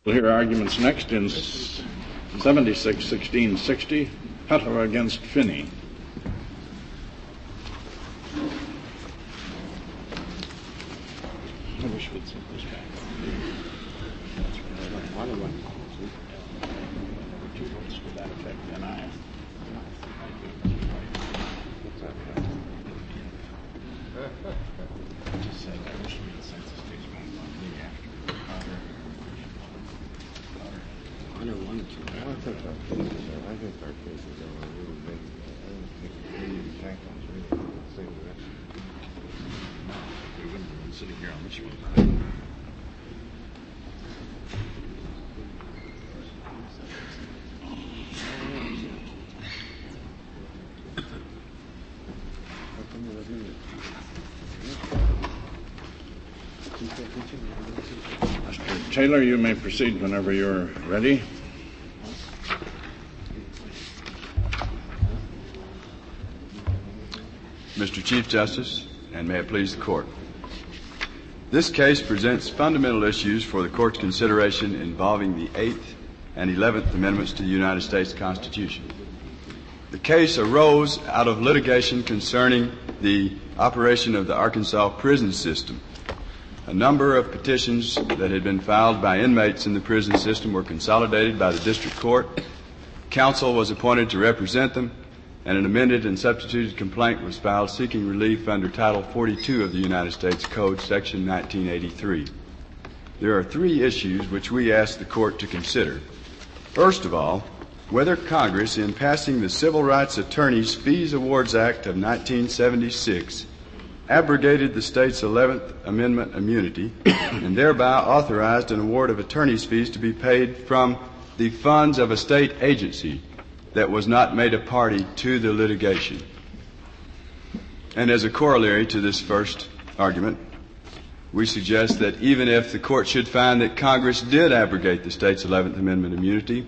We'll hear arguments next in 76-16-60, Pettler against Finney. I wish we'd set this back. That's right. One of them. Two votes to that effect, and I. Just say I wish we had census days one day after. I think our cases are really big. I don't think the tank ones really the same direction. We wouldn't have been sitting here on this one. Mr. Taylor, you may proceed whenever you're ready. Mr. Chief Justice, and may it please the Court. This case presents fundamental issues for the Court's consideration involving the 8th and 11th Amendments to the United States Constitution. The case arose out of litigation concerning the operation of the Arkansas prison system. A number of petitions that had been filed by inmates in the prison system were consolidated by the district court. Counsel was appointed to represent them, and an amended and substituted complaint was filed seeking relief under Title 42 of the United States Code, Section 1983. There are three issues which we ask the Court to consider. First of all, whether Congress, in passing the Civil Rights Attorneys Fees Awards Act of 1976, abrogated the state's 11th Amendment immunity and thereby authorized an award of attorney's fees to be paid from the funds of a state agency that was not made a party to the litigation. And as a corollary to this first argument, we suggest that even if the Court should find that Congress did abrogate the state's 11th Amendment immunity,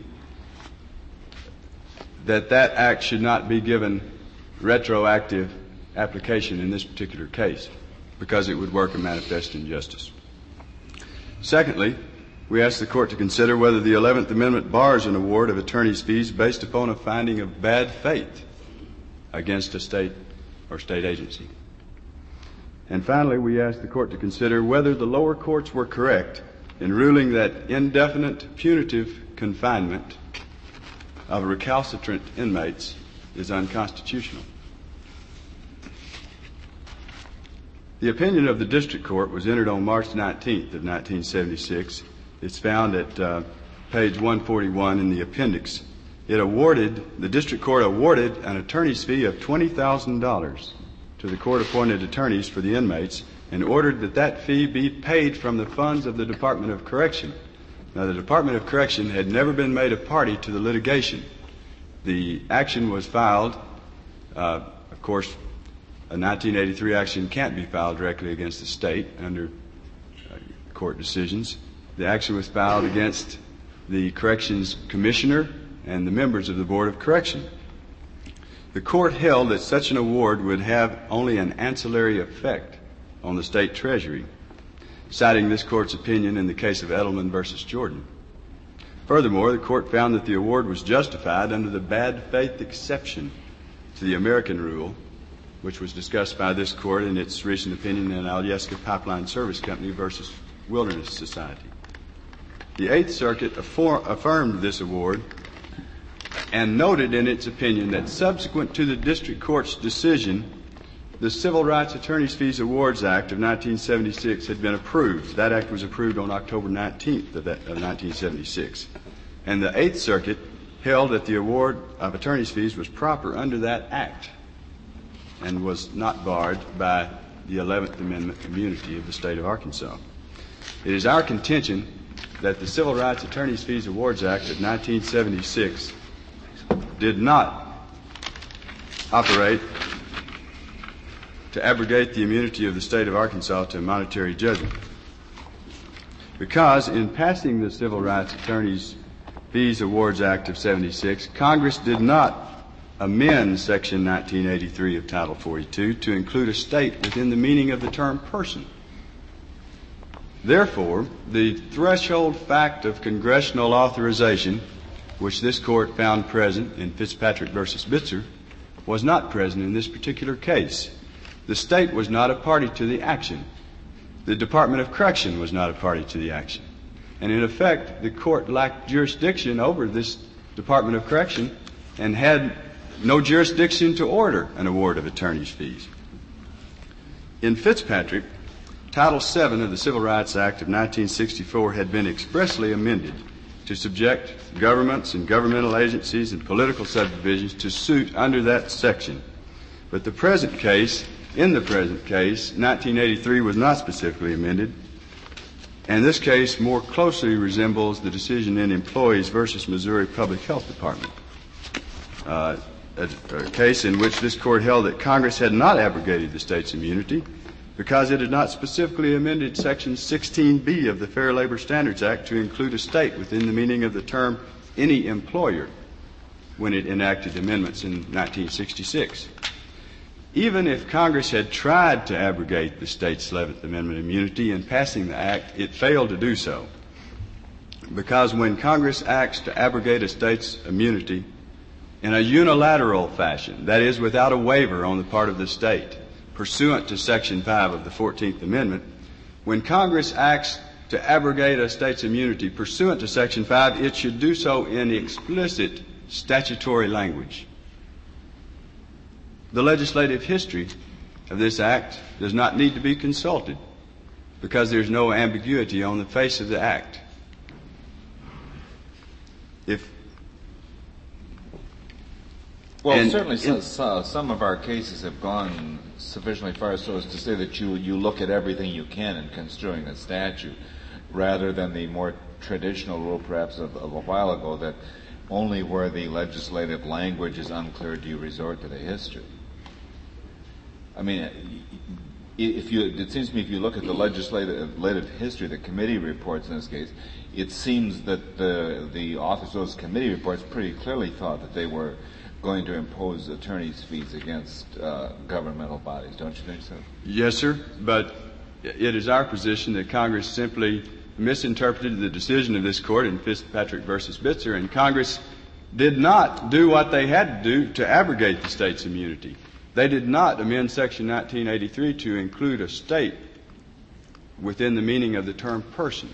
that act should not be given retroactive application in this particular case, because it would work a manifest injustice. Secondly, we ask the Court to consider whether the 11th Amendment bars an award of attorney's fees based upon a finding of bad faith against a state or state agency. And finally, we ask the Court to consider whether the lower courts were correct in ruling that indefinite punitive confinement of recalcitrant inmates is unconstitutional. The opinion of the district court was entered on March 19th of 1976. It's found at page 141 in the appendix. The district court awarded an attorney's fee of $20,000 to the court-appointed attorneys for the inmates and ordered that fee be paid from the funds of the Department of Correction. Now, the Department of Correction had never been made a party to the litigation. The action was filed, of course, a 1983 action can't be filed directly against the state under court decisions. The action was filed against the Corrections Commissioner and the members of the Board of Correction. The court held that such an award would have only an ancillary effect on the state treasury, citing this court's opinion in the case of Edelman versus Jordan. Furthermore, the court found that the award was justified under the bad faith exception to the American rule, which was discussed by this court in its recent opinion in Alyeska Pipeline Service Company versus Wilderness Society. The Eighth Circuit affirmed this award and noted in its opinion that subsequent to the district court's decision, the Civil Rights Attorneys Fees Awards Act of 1976 had been approved. That act was approved on October 19th of 1976. And the Eighth Circuit held that the award of attorneys' fees was proper under that act and was not barred by the 11th Amendment immunity of the state of Arkansas. It is our contention that the Civil Rights Attorneys Fees Awards Act of 1976 did not operate to abrogate the immunity of the state of Arkansas to a monetary judgment. Because in passing the Civil Rights Attorneys Fees Awards Act of 76, Congress did not amend Section 1983 of Title 42 to include a state within the meaning of the term person. Therefore, the threshold fact of congressional authorization, which this court found present in Fitzpatrick v. Bitzer, was not present in this particular case. The state was not a party to the action. The Department of Correction was not a party to the action. And in effect, the court lacked jurisdiction over this Department of Correction and had no jurisdiction to order an award of attorney's fees. In Fitzpatrick, Title VII of the Civil Rights Act of 1964 had been expressly amended to subject governments and governmental agencies and political subdivisions to suit under that section. But in the present case, 1983 was not specifically amended, and this case more closely resembles the decision in Employees versus Missouri Public Health Department, a case in which this court held that Congress had not abrogated the state's immunity because it had not specifically amended Section 16B of the Fair Labor Standards Act to include a state within the meaning of the term any employer when it enacted amendments in 1966. Even if Congress had tried to abrogate the state's 11th Amendment immunity in passing the act, it failed to do so. Because when Congress acts to abrogate a state's immunity in a unilateral fashion, that is, without a waiver on the part of the state, pursuant to Section 5 of the 14th Amendment, when Congress acts to abrogate a state's immunity pursuant to Section 5, it should do so in explicit statutory language. The legislative history of this act does not need to be consulted because there's no ambiguity on the face of the act. Certainly some of our cases have gone sufficiently far so as to say that you look at everything you can in construing a statute, rather than the more traditional rule perhaps of a while ago that only where the legislative language is unclear do you resort to the history. I mean, it seems to me if you look at the legislative history, the committee reports in this case, it seems that the authors of those committee reports pretty clearly thought that they were going to impose attorney's fees against governmental bodies. Don't you think so? Yes, sir. But it is our position that Congress simply misinterpreted the decision of this court in Fitzpatrick v. Bitzer, and Congress did not do what they had to do to abrogate the state's immunity. They did not amend Section 1983 to include a state within the meaning of the term person.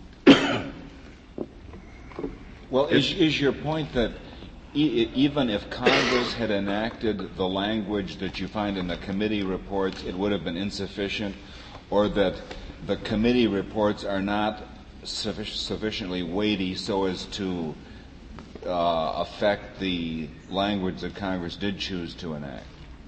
Well, is your point that even if Congress had enacted the language that you find in the committee reports, it would have been insufficient, or that the committee reports are not sufficiently weighty so as to affect the language that Congress did choose to enact?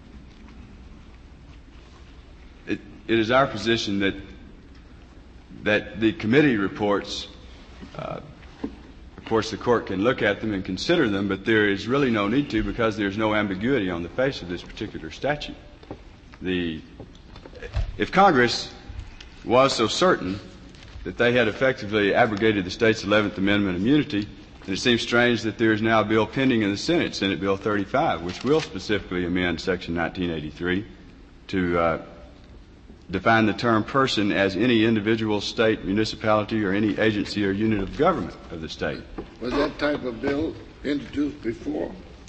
It is our position that the committee reports, of course the court can look at them and consider them, but there is really no need to because there's no ambiguity on the face of this particular statute. If Congress was so certain that they had effectively abrogated the state's 11th Amendment immunity, then it seems strange that there is now a bill pending in the Senate, Senate Bill 35, which will specifically amend Section 1983 to define the term person as any individual, state, municipality, or any agency or unit of government of the state. Was that type of bill introduced before?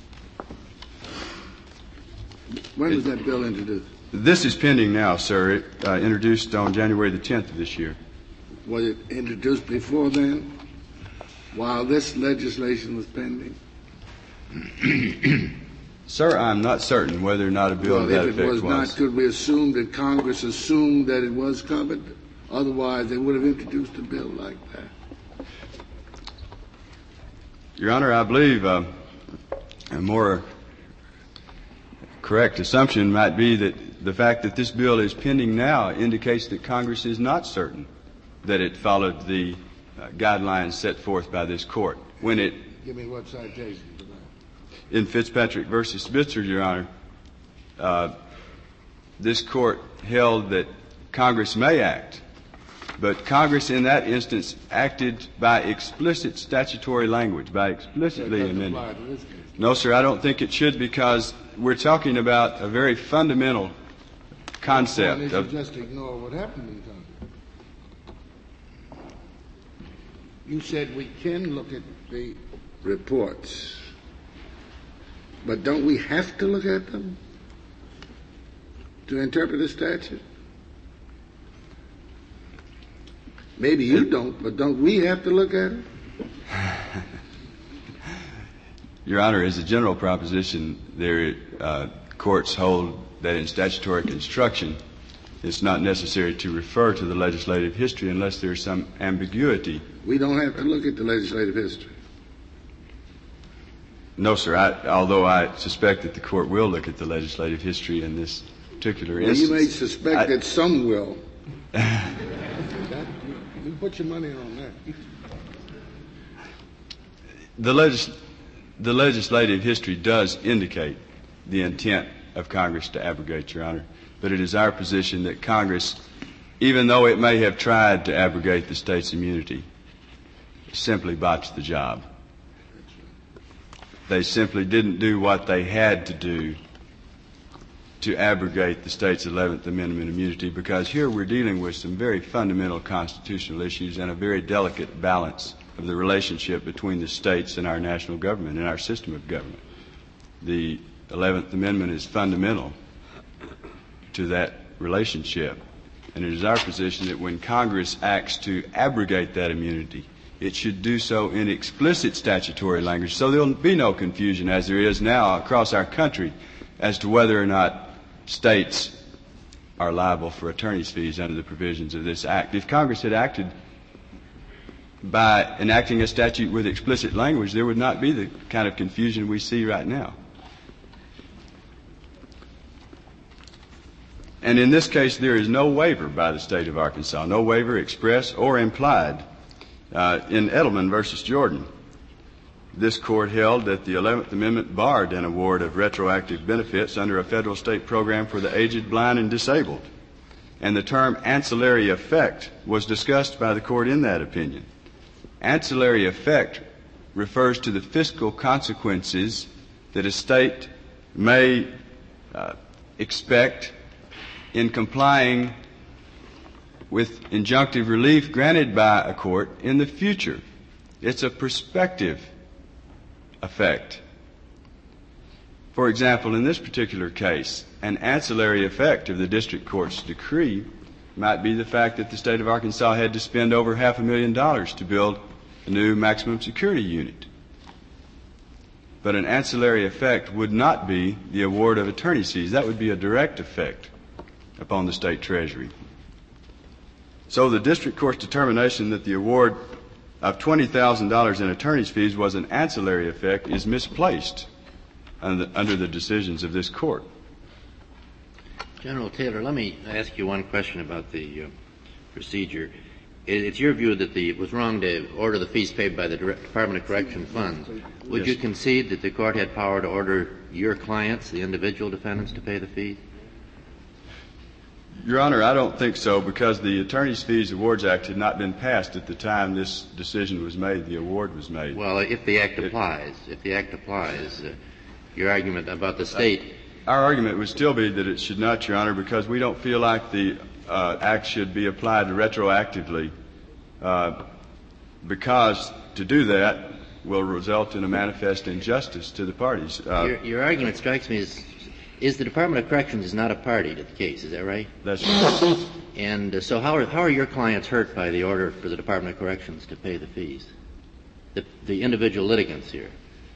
When was that bill introduced? This is pending now, sir. It introduced on January the 10th of this year. Was it introduced before then, while this legislation was pending? Sir, I'm not certain whether or not a bill of that effect was. If it was not, could we assume that Congress assumed that it was covered? Otherwise, they would have introduced a bill like that. Your Honor, I believe a more correct assumption might be that the fact that this bill is pending now indicates that Congress is not certain that it followed the guidelines set forth by this court. When it Give me what citation for that. In Fitzpatrick v. Spitzer, Your Honor, this court held that Congress may act, but Congress in that instance acted by explicit statutory language, by explicitly amending. No, sir, I don't think it should, because we're talking about a very fundamental concept of just ignore what happened in Congress. You said we can look at the reports, but don't we have to look at them to interpret the statute? Maybe you don't, but don't we have to look at it? Your Honor, as a general proposition, courts hold that in statutory construction, it's not necessary to refer to the legislative history unless there's some ambiguity. We don't have to look at the legislative history. No, sir. Although I suspect that the court will look at the legislative history in this particular instance. You may suspect that some will. You put your money on that. The legislative history does indicate the intent of Congress to abrogate, Your Honor. But it is our position that Congress, even though it may have tried to abrogate the state's immunity, simply botched the job. They simply didn't do what they had to do to abrogate the state's 11th Amendment immunity, because here we're dealing with some very fundamental constitutional issues and a very delicate balance of the relationship between the states and our national government and our system of government. The 11th Amendment is fundamental to that relationship, and it is our position that when Congress acts to abrogate that immunity, it should do so in explicit statutory language, so there will be no confusion, as there is now across our country, as to whether or not states are liable for attorney's fees under the provisions of this Act. If Congress had acted by enacting a statute with explicit language, there would not be the kind of confusion we see right now. And in this case, there is no waiver by the state of Arkansas, no waiver express or implied. In Edelman versus Jordan, this court held that the 11th Amendment barred an award of retroactive benefits under a federal state program for the aged, blind, and disabled. And the term ancillary effect was discussed by the court in that opinion. Ancillary effect refers to the fiscal consequences that a state may expect in complying with injunctive relief granted by a court in the future. It's a prospective effect. For example, in this particular case, an ancillary effect of the district court's decree might be the fact that the state of Arkansas had to spend over $500,000 to build a new maximum security unit. But an ancillary effect would not be the award of attorney's fees. That would be a direct effect upon the state treasury. So the district court's determination that the award of $20,000 in attorney's fees was an ancillary effect is misplaced under the decisions of this court. General Taylor, let me ask you one question about the procedure. It's your view that it was wrong to order the fees paid by the Department of Correction funds. Would you concede that the court had power to order your clients, the individual defendants, to pay the fees? Your Honor, I don't think so, because the Attorney's Fees Awards Act had not been passed at the time this decision was made, the award was made. Well, if the Act applies, your argument about the state... Our argument would still be that it should not, Your Honor, because we don't feel like the Act should be applied retroactively, because to do that will result in a manifest injustice to the parties. Your argument strikes me is the Department of Corrections is not a party to the case, is that right? That's right. And so how are your clients hurt by the order for the Department of Corrections to pay the fees? The individual litigants here.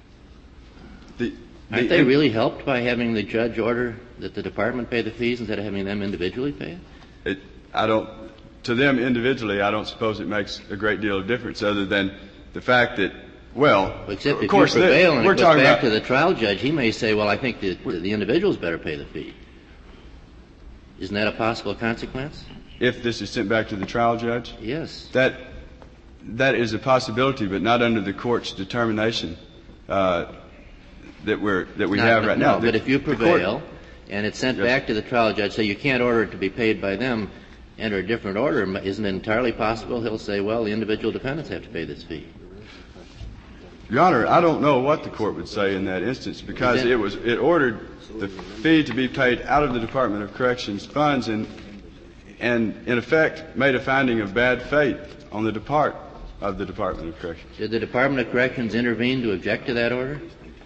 Aren't they really helped by having the judge order that the department pay the fees instead of having them individually pay it? To them individually, I don't suppose it makes a great deal of difference, other than the fact that, except of course, if you prevail and we're it goes talking back about to the trial judge, he may say, well, I think the individuals better pay the fee. Isn't that a possible consequence? If this is sent back to the trial judge? Yes. That is a possibility, but not under the court's determination that we have right now. But if you prevail and it's sent back to the trial judge, so you can't order it to be paid by them, enter a different order, isn't it entirely possible he'll say, well, the individual defendants have to pay this fee? Your Honor, I don't know what the court would say in that instance, because it ordered the fee to be paid out of the Department of Corrections funds and in effect made a finding of bad faith on the department of the Department of Corrections. Did the Department of Corrections intervene to object to that order?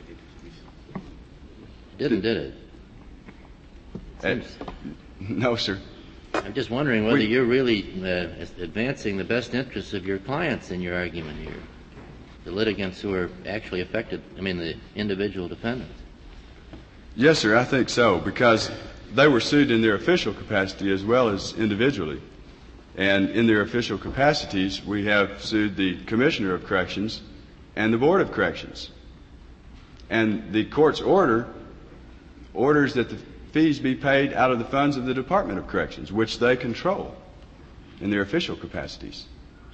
It didn't, did it? No, sir. I'm just wondering whether you're really advancing the best interests of your clients in your argument here, the litigants who are actually affected, the individual defendants. Yes, sir, I think so, because they were sued in their official capacity as well as individually. And in their official capacities, we have sued the Commissioner of Corrections and the Board of Corrections. And the court's orders that the fees be paid out of the funds of the Department of Corrections, which they control in their official capacities.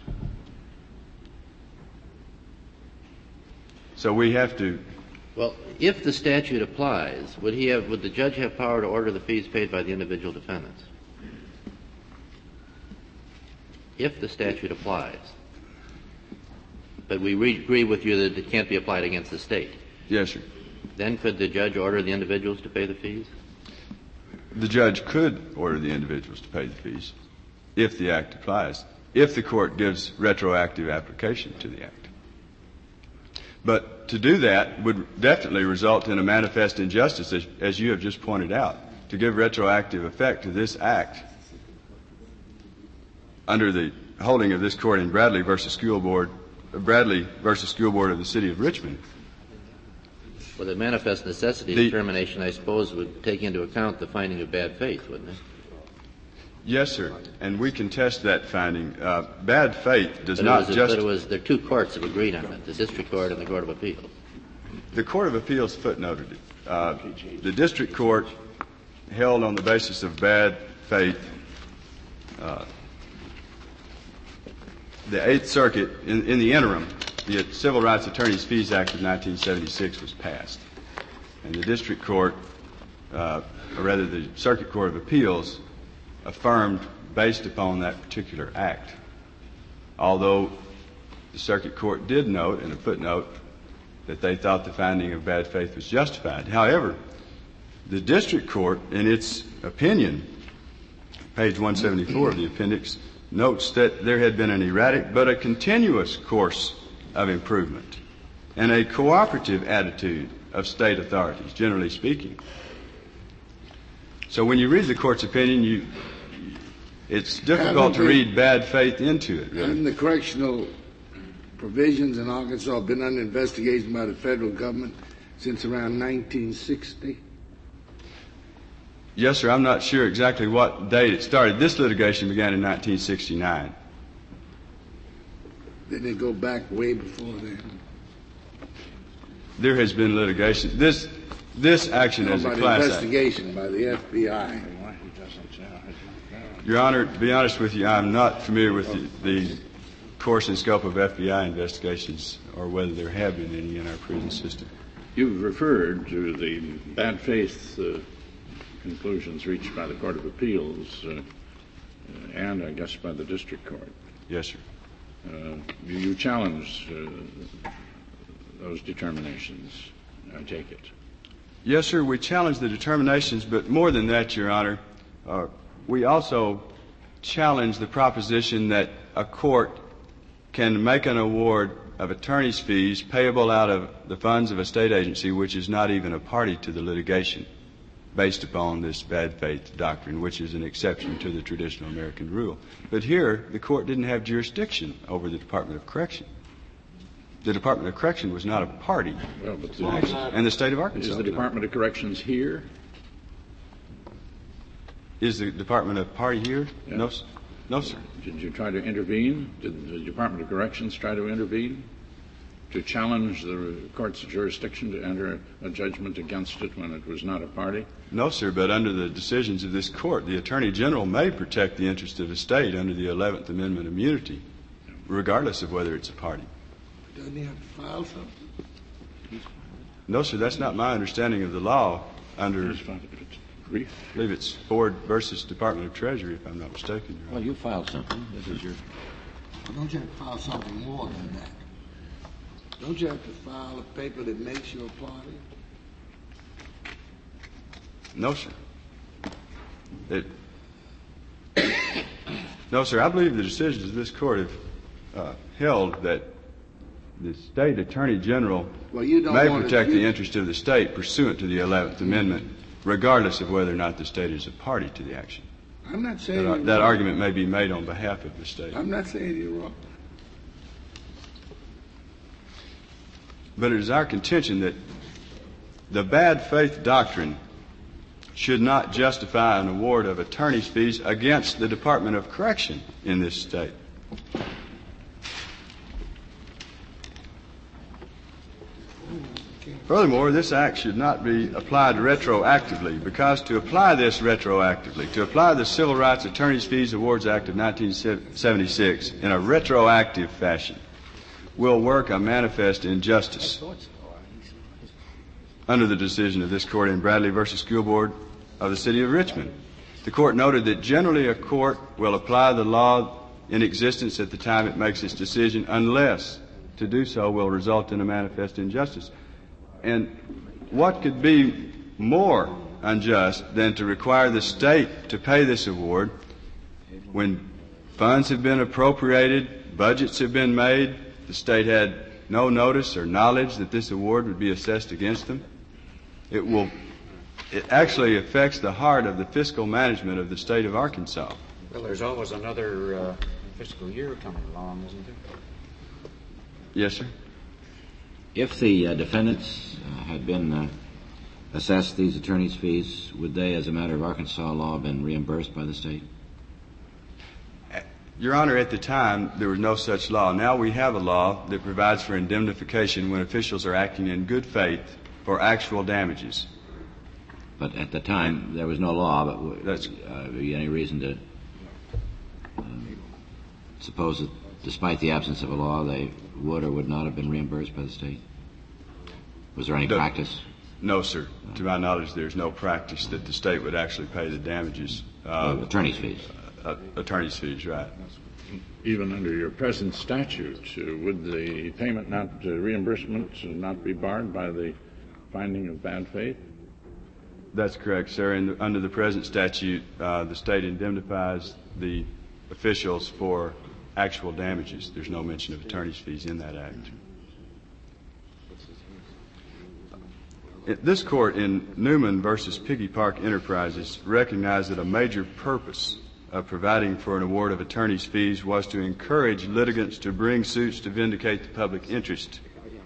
So we have to... Well, if the statute applies, would the judge have power to order the fees paid by the individual defendants? If the statute applies. But we agree with you that it can't be applied against the state. Yes, sir. Then could the judge order the individuals to pay the fees? The judge could order the individuals to pay the fees if the act applies, if the court gives retroactive application to the act. But to do that would definitely result in a manifest injustice, as you have just pointed out, to give retroactive effect to this act under the holding of this court in Bradley versus School Board of the City of Richmond. Well, the manifest necessity determination, I suppose, would take into account the finding of bad faith, wouldn't it? Yes, sir, and we contest that finding. Bad faith does not just... But there are two courts that agreed on it, the District Court and the Court of Appeals. The Court of Appeals footnoted it. The District Court held on the basis of bad faith. The Eighth Circuit, in the interim, the Civil Rights Attorneys Fees Act of 1976 was passed. And the District Court, or rather the Circuit Court of Appeals, affirmed based upon that particular act. Although the Circuit Court did note in a footnote that they thought the finding of bad faith was justified. However, the District Court, in its opinion, page 174 of the appendix, notes that there had been an erratic but a continuous course of improvement and a cooperative attitude of state authorities, generally speaking. So when you read the court's opinion, it's difficult to read bad faith into it, really. Haven't the correctional provisions in Arkansas been under investigation by the federal government since around 1960? Yes, sir. I'm not sure exactly what date it started. This litigation began in 1969. Didn't it go back way before then? There has been litigation. This action is a class act. Investigation by the FBI. Your Honor, to be honest with you, I'm not familiar with the course and scope of FBI investigations or whether there have been any in our prison system. You've referred to the bad faith conclusions reached by the Court of Appeals and, I guess, by the District Court. Yes, sir. You challenge those determinations, I take it. Yes, sir. We challenge the determinations, but more than that, Your Honor, we also challenge the proposition that a court can make an award of attorney's fees payable out of the funds of a state agency which is not even a party to the litigation based upon this bad faith doctrine, which is an exception to the traditional American rule. But here, the court didn't have jurisdiction over the Department of Correction. The Department of Correction was not a party, and the state of Arkansas. Is the Department of Corrections here? Is the Department of Party here? Yes. No, sir. Did you try to intervene? Did the Department of Corrections try to intervene to challenge the court's jurisdiction to enter a judgment against it when it was not a party? No, sir, but under the decisions of this court, the Attorney General may protect the interest of the state under the 11th Amendment immunity, regardless of whether it's a party. Doesn't he have to file something? No, sir, that's not my understanding of the law under, I believe it's Ford versus Department of Treasury, if I'm not mistaken. Well, you filed something. This is your... Well, don't you have to file something more than that? Don't you have to file a paper that makes you a party? No, sir. No, sir, I believe the decisions of this court held that the state attorney general You don't may want protect the interest of the state pursuant to the 11th Amendment, regardless of whether or not the state is a party to the action. I'm not saying That argument may be made on behalf of the state. I'm not saying you're wrong. But it is our contention that the bad faith doctrine should not justify an award of attorney's fees against the Department of Correction in this state. Furthermore, this act should not be applied retroactively, because to apply this retroactively, to apply the Civil Rights Attorneys Fees Awards Act of 1976 in a retroactive fashion will work a manifest injustice. Under the decision of this court in Bradley v. School Board of the City of Richmond, the court noted that generally a court will apply the law in existence at the time it makes its decision, unless to do so will result in a manifest injustice. And what could be more unjust than to require the state to pay this award when funds have been appropriated, budgets have been made, the state had no notice or knowledge that this award would be assessed against them? It actually affects the heart of the fiscal management of the state of Arkansas. Well, there's always another fiscal year coming along, isn't there? Yes, sir. If the defendants had been assessed these attorney's fees, would they, as a matter of Arkansas law, have been reimbursed by the state? Your Honor, at the time, there was no such law. Now we have a law that provides for indemnification when officials are acting in good faith for actual damages. But at the time, there was no law, but would there be any reason to suppose that despite the absence of a law, they would or would not have been reimbursed by the state? Was there any practice? No, sir. To my knowledge, there's no practice that the state would actually pay the damages. Attorney's fees. Attorney's fees, right. Even under your present statute, would the payment reimbursement not be barred by the finding of bad faith? That's correct, sir. Under the present statute, the state indemnifies the officials for actual damages. There's no mention of attorney's fees in that act. This court in Newman versus Piggy Park Enterprises recognized that a major purpose of providing for an award of attorney's fees was to encourage litigants to bring suits to vindicate the public interest.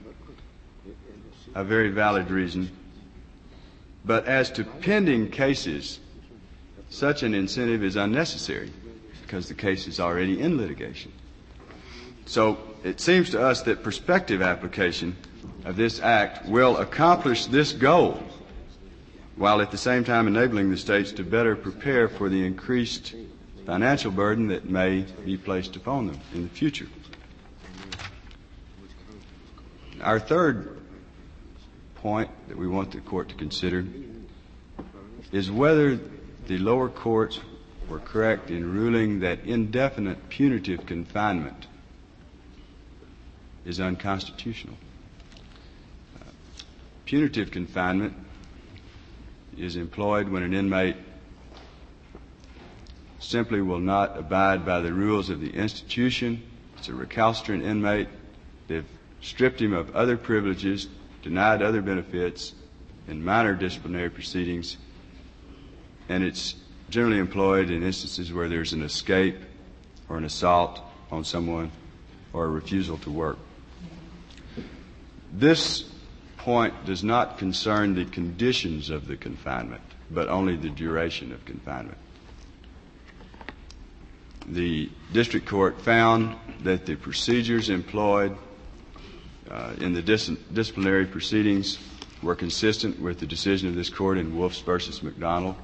A very valid reason. But as to pending cases, such an incentive is unnecessary because the case is already in litigation. So it seems to us that prospective application of this act will accomplish this goal, while at the same time enabling the states to better prepare for the increased financial burden that may be placed upon them in the future. Our third point that we want the court to consider is whether the lower courts were correct in ruling that indefinite punitive confinement is unconstitutional. Punitive confinement is employed when an inmate simply will not abide by the rules of the institution. It's a recalcitrant inmate. They've stripped him of other privileges, denied other benefits in minor disciplinary proceedings, and it's generally employed in instances where there's an escape or an assault on someone or a refusal to work. This point does not concern the conditions of the confinement, but only the duration of confinement. The district court found that the procedures employed in the disciplinary proceedings were consistent with the decision of this court in Wolfs versus McDonald.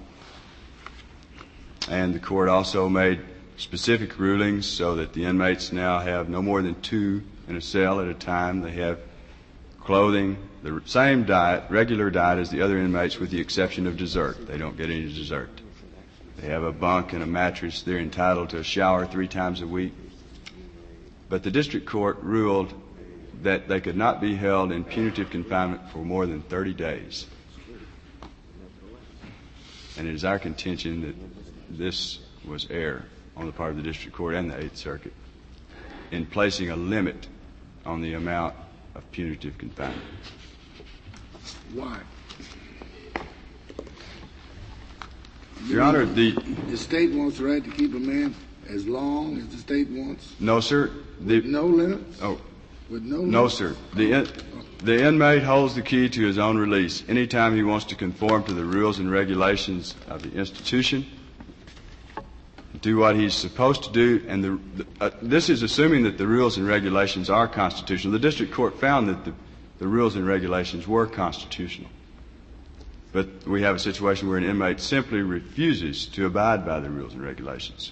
And the court also made specific rulings so that the inmates now have no more than 2 in a cell at a time. They have clothing, the same diet, regular diet as the other inmates with the exception of dessert. They don't get any dessert. They have a bunk and a mattress. They're entitled to a shower 3 times a week. But the district court ruled that they could not be held in punitive confinement for more than 30 days. And it is our contention that this was error on the part of the district court and the Eighth Circuit. in placing a limit on the amount of punitive confinement. Why? Your Honor, the state wants the right to keep a man as long as the state wants? No, sir. No limits? Oh. With no limits? No, sir. The inmate holds the key to his own release anytime he wants to conform to the rules and regulations of the institution, do what he's supposed to do, and this is assuming that the rules and regulations are constitutional. The district court found that the rules and regulations were constitutional. But we have a situation where an inmate simply refuses to abide by the rules and regulations.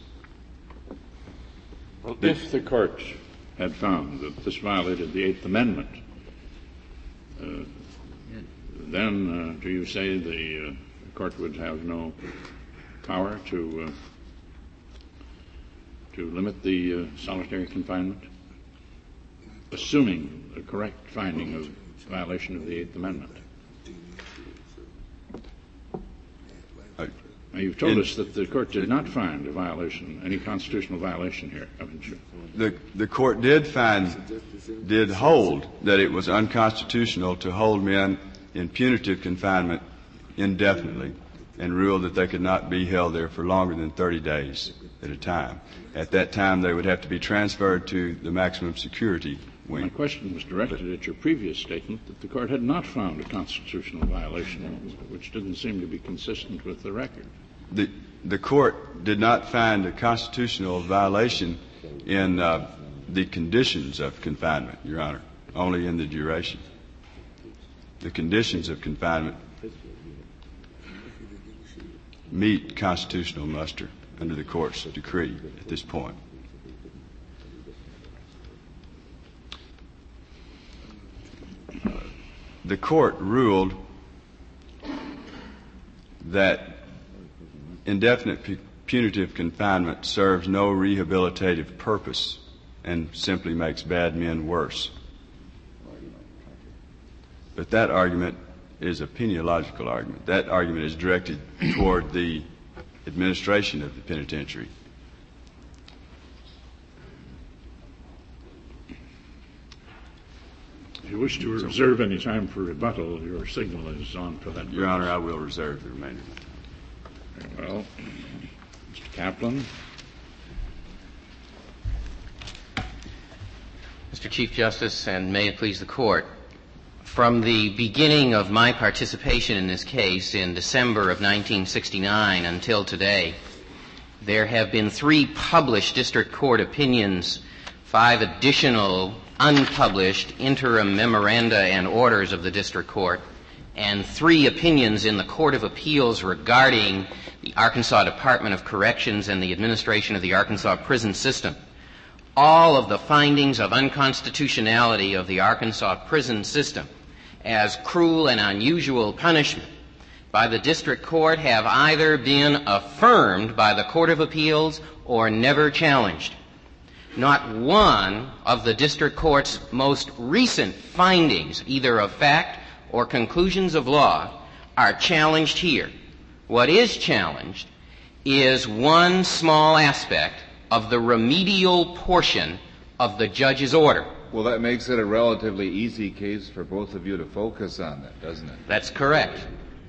Well, if the court had found that this violated the Eighth Amendment, then do you say the court would have no power to limit the solitary confinement, assuming a correct finding of violation of the Eighth Amendment? Now, you've told us that the court did not find a violation, any constitutional violation here, haven't you? The court did hold that it was unconstitutional to hold men in punitive confinement indefinitely, and ruled that they could not be held there for longer than 30 days at a time. At that time, they would have to be transferred to the maximum security wing. My question was directed at your previous statement that the court had not found a constitutional violation, which didn't seem to be consistent with the record. The court did not find a constitutional violation in the conditions of confinement, Your Honor, only in the duration. The conditions of confinement meet constitutional muster under the court's decree at this point. The court ruled that indefinite punitive confinement serves no rehabilitative purpose and simply makes bad men worse. But that argument is a peniological argument. That argument is directed toward the administration of the penitentiary. If you wish to reserve any time for rebuttal, your signal is on for that purpose. Your Honor, I will reserve the remainder. Very well. Mr. Kaplan. Mr. Chief Justice, and may it please the Court, from the beginning of my participation in this case in December of 1969 until today, there have been 3 published district court opinions, 5 additional unpublished interim memoranda and orders of the district court, and 3 opinions in the Court of Appeals regarding the Arkansas Department of Corrections and the administration of the Arkansas prison system. All of the findings of unconstitutionality of the Arkansas prison system as cruel and unusual punishment by the district court have either been affirmed by the Court of Appeals or never challenged. Not one of the district court's most recent findings, either of fact or conclusions of law, are challenged here. What is challenged is one small aspect of the remedial portion of the judge's order. Well, that makes it a relatively easy case for both of you to focus on that, doesn't it? That's correct.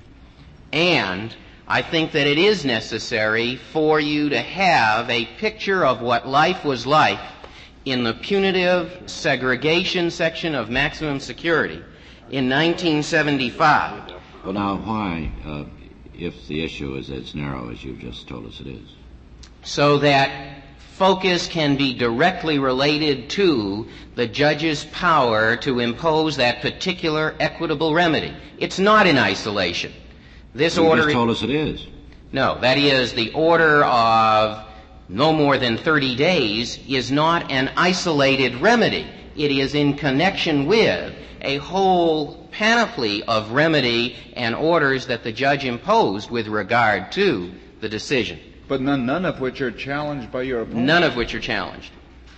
And I think that it is necessary for you to have a picture of what life was like in the punitive segregation section of maximum security in 1975. Well, now, why, if the issue is as narrow as you've just told us it is? So that focus can be directly related to the judge's power to impose that particular equitable remedy. It's not in isolation. This order... You just told us it is. No, that is, the order of no more than 30 days is not an isolated remedy. It is in connection with a whole panoply of remedy and orders that the judge imposed with regard to the decision. But none of which are challenged by your opponent. None of which are challenged.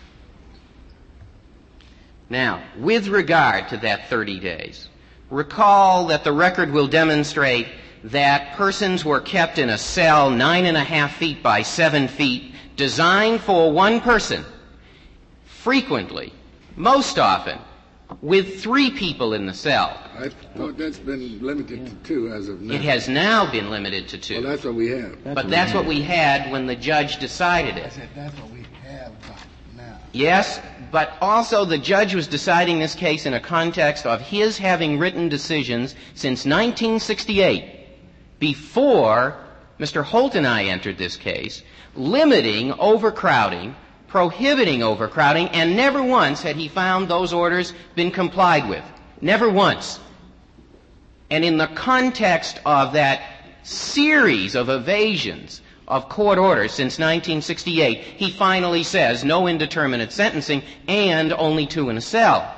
Now, with regard to that 30 days, recall that the record will demonstrate that persons were kept in a cell 9.5 feet by 7 feet, designed for one person, frequently, most often, with 3 people in the cell. I thought that's been limited to 2 as of now. It has now been limited to 2. Well, that's what we have. But that's what we had when the judge decided it. I said that's what we have now. Yes, but also the judge was deciding this case in a context of his having written decisions since 1968, before Mr. Holt and I entered this case, limiting overcrowding, prohibiting overcrowding, and never once had he found those orders been complied with. Never once. And in the context of that series of evasions of court orders since 1968, he finally says no indeterminate sentencing and only 2 in a cell.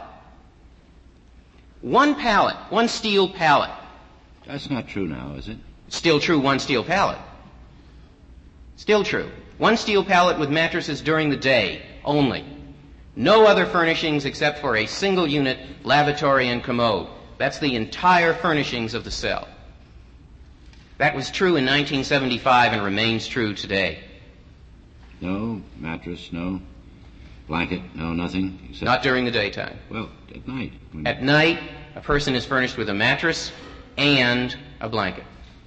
1 pallet, 1 steel pallet. That's not true now, is it? Still true, 1 steel pallet. Still true. 1 steel pallet with mattresses during the day only. No other furnishings except for a single unit lavatory and commode. That's the entire furnishings of the cell. That was true in 1975 and remains true today. No mattress, no blanket, no nothing? Except Not during the daytime. Well, at night. At night, a person is furnished with a mattress and a blanket.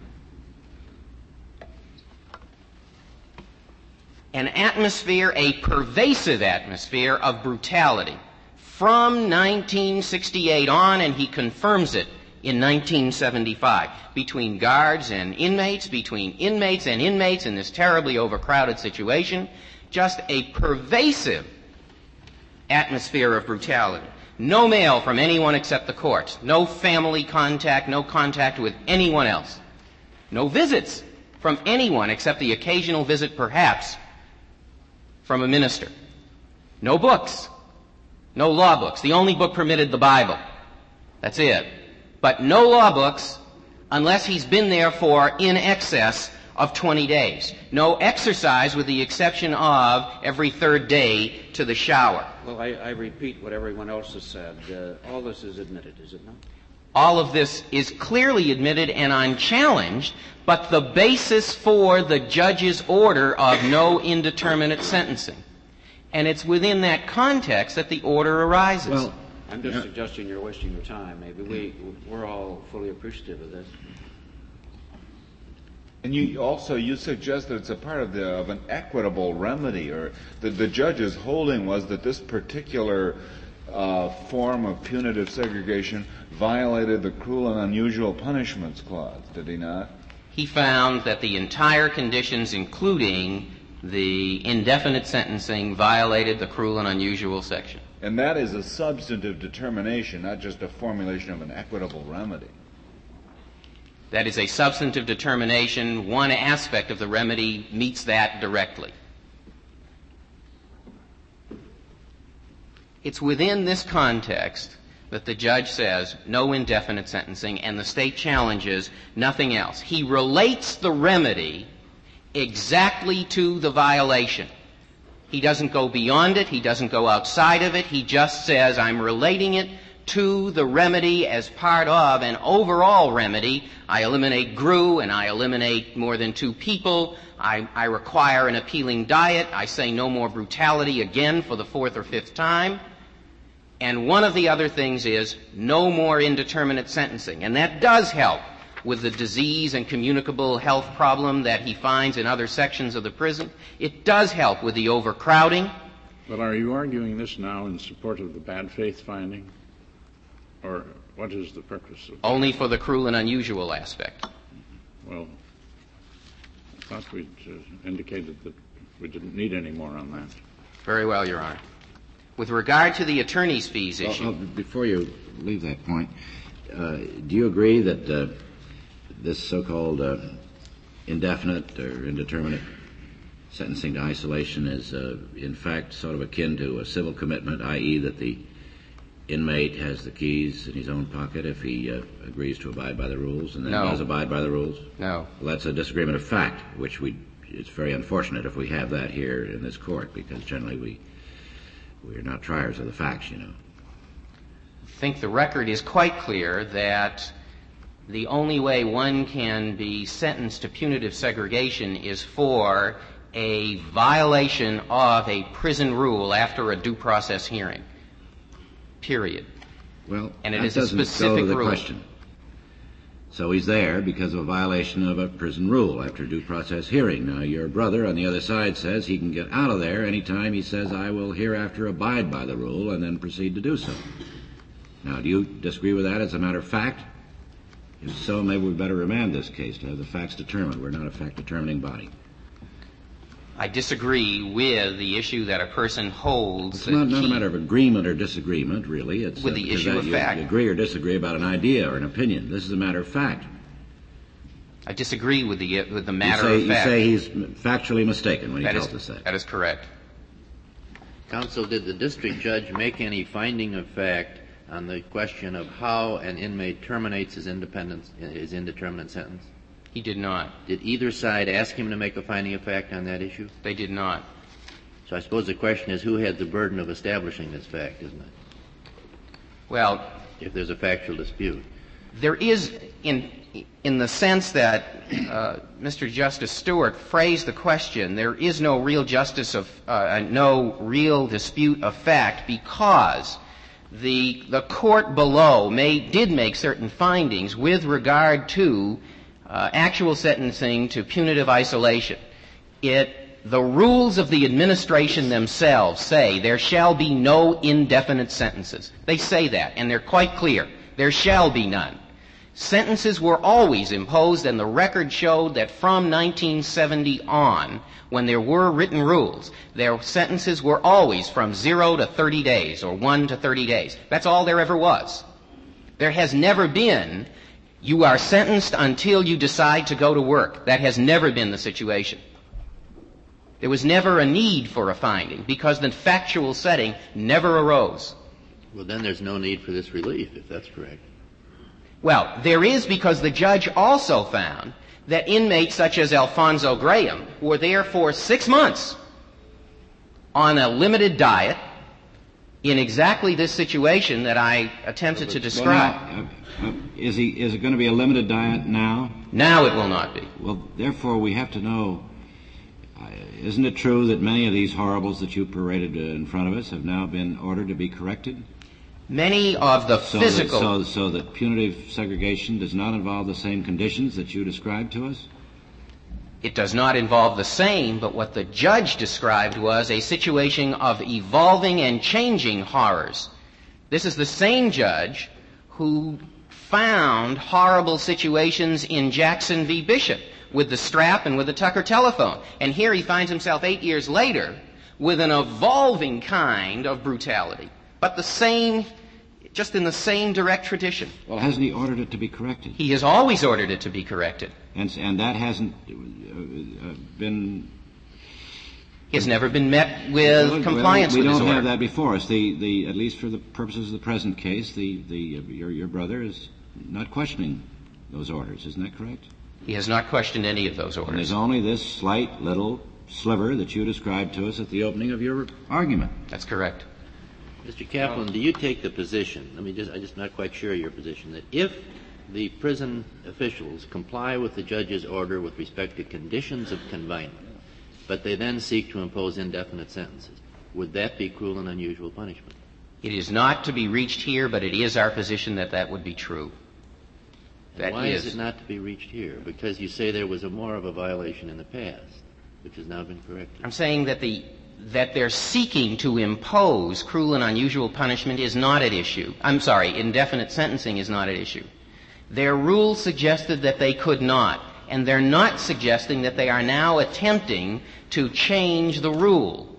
An atmosphere, a pervasive atmosphere of brutality from 1968 on, and he confirms it in 1975, between guards and inmates, between inmates and inmates in this terribly overcrowded situation, just a pervasive atmosphere of brutality. No mail from anyone except the courts, no family contact, no contact with anyone else, no visits from anyone except the occasional visit perhaps from a minister. No books. No law books. The only book permitted, the Bible. That's it. But no law books unless he's been there for in excess of 20 days. No exercise with the exception of every 3rd day to the shower. Well, I repeat what everyone else has said. All this is admitted, is it not? All of this is clearly admitted and unchallenged, but the basis for the judge's order of no indeterminate sentencing. And it's within that context that the order arises. Well, I'm just suggesting you're wasting your time. Maybe we're all fully appreciative of this. And you suggest that it's a part of an equitable remedy, or the judge's holding was that this particular form of punitive segregation violated the cruel and unusual punishments clause, did he not? He found that the entire conditions, including the indefinite sentencing, violated the cruel and unusual section. And that is a substantive determination, not just a formulation of an equitable remedy. That is a substantive determination. One aspect of the remedy meets that directly. It's within this context that the judge says no indefinite sentencing, and the state challenges nothing else. He relates the remedy exactly to the violation. He doesn't go beyond it. He doesn't go outside of it. He just says, I'm relating it to the remedy as part of an overall remedy. I eliminate GRU, and I eliminate more than 2 people. I require an appealing diet. I say no more brutality again for the 4th or 5th time. And one of the other things is no more indeterminate sentencing. And that does help with the disease and communicable health problem that he finds in other sections of the prison. It does help with the overcrowding. But are you arguing this now in support of the bad faith finding? Or what is the purpose of it? Only for the cruel and unusual aspect. Well, I thought we'd indicated that we didn't need any more on that. Very well, Your Honor. With regard to the attorney's fees issue... Before you leave that point, do you agree that this so-called indefinite or indeterminate sentencing to isolation is in fact sort of akin to a civil commitment, i.e. that the inmate has the keys in his own pocket if he agrees to abide by the rules and then does abide by the rules? No. Well, that's a disagreement of fact, which it's very unfortunate if we have that here in this court, because generally we're not triers of the facts, you know. I think the record is quite clear that the only way one can be sentenced to punitive segregation is for a violation of a prison rule after a due process hearing. Period. Well, and it that is a doesn't specific go to the rule. question. So he's there because of a violation of a prison rule after a due process hearing. Now, your brother on the other side says he can get out of there any time he says, I will hereafter abide by the rule, and then proceed to do so. Now, do you disagree with that as a matter of fact? If so, maybe we better remand this case to have the facts determined. We're not a fact-determining body. I disagree with the issue that a person holds. It's not a matter of agreement or disagreement, really. It's with the issue of fact. You agree or disagree about an idea or an opinion. This is a matter of fact. I disagree with the matter of fact. You say he's factually mistaken when he tells us that. That is correct. Counsel, did the district judge make any finding of fact on the question of how an inmate terminates his indeterminate sentence? He did not. Did either side ask him to make a finding of fact on that issue? They did not. So I suppose the question is who had the burden of establishing this fact, isn't it? Well, if there's a factual dispute. There is, in the sense that Mr. Justice Stewart phrased the question, there is no real no real dispute of fact because the court below did make certain findings with regard to actual sentencing to punitive isolation. The rules of the administration themselves say there shall be no indefinite sentences. They say that, and they're quite clear. There shall be none. Sentences were always imposed, and the record showed that from 1970 on, when there were written rules, their sentences were always from 0 to 30 days or 1 to 30 days. That's all there ever was. There has never been, you are sentenced until you decide to go to work. That has never been the situation. There was never a need for a finding because the factual setting never arose. Well, then there's no need for this relief, if that's correct. Well, there is because the judge also found that inmates such as Alfonso Graham were there for 6 months on a limited diet in exactly this situation that I attempted to describe. Is it going to be a limited diet now? Now it will not be. Well, therefore, we have to know, isn't it true that many of these horribles that you paraded in front of us have now been ordered to be corrected? Many of the physical... So that punitive segregation does not involve the same conditions that you described to us? It does not involve the same, but what the judge described was a situation of evolving and changing horrors. This is the same judge who found horrible situations in Jackson v. Bishop with the strap and with the Tucker telephone. And here he finds himself 8 years later with an evolving kind of brutality. But the same, just in the same direct tradition. Well, hasn't he ordered it to be corrected? He has always ordered it to be corrected. And that hasn't been... He has never been met with compliance with his order. We don't have that before us. At least for the purposes of the present case, your brother is not questioning those orders. Isn't that correct? He has not questioned any of those orders. And there's only this slight little sliver that you described to us at the opening of your argument. That's correct. Mr. Kaplan, do you take the position, I'm just not quite sure of your position, that if the prison officials comply with the judge's order with respect to conditions of confinement, but they then seek to impose indefinite sentences, would that be cruel and unusual punishment? It is not to be reached here, but it is our position that that would be true. Why is it not to be reached here? Because you say there was more of a violation in the past, which has now been corrected. I'm saying that they're seeking to impose cruel and unusual punishment is not at issue. Indefinite sentencing is not at issue. Their rules suggested that they could not, and they're not suggesting that they are now attempting to change the rule.